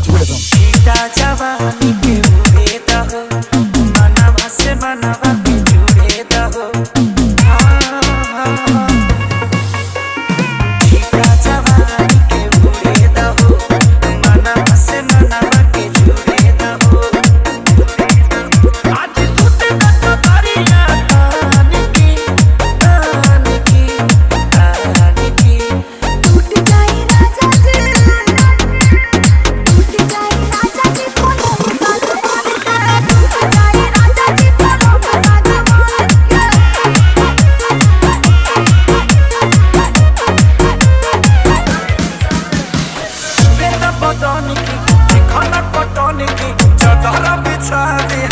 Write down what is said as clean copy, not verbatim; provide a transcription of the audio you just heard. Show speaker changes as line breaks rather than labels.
rhythm.
Sita जवानी के बुरे दहो मनवा से मनवा के जुड़े दहो सीता जवानी के बुरे दहो मनवा से मनवा के जुड़े दहो आज सुते कत करिया तान की
टूट जाए राजा जी टूट जाए राजा जी कोनो बात टूट जाए राजा जी कोनो बात
बेटा बदन की खाना पटन की चादर बिछा दे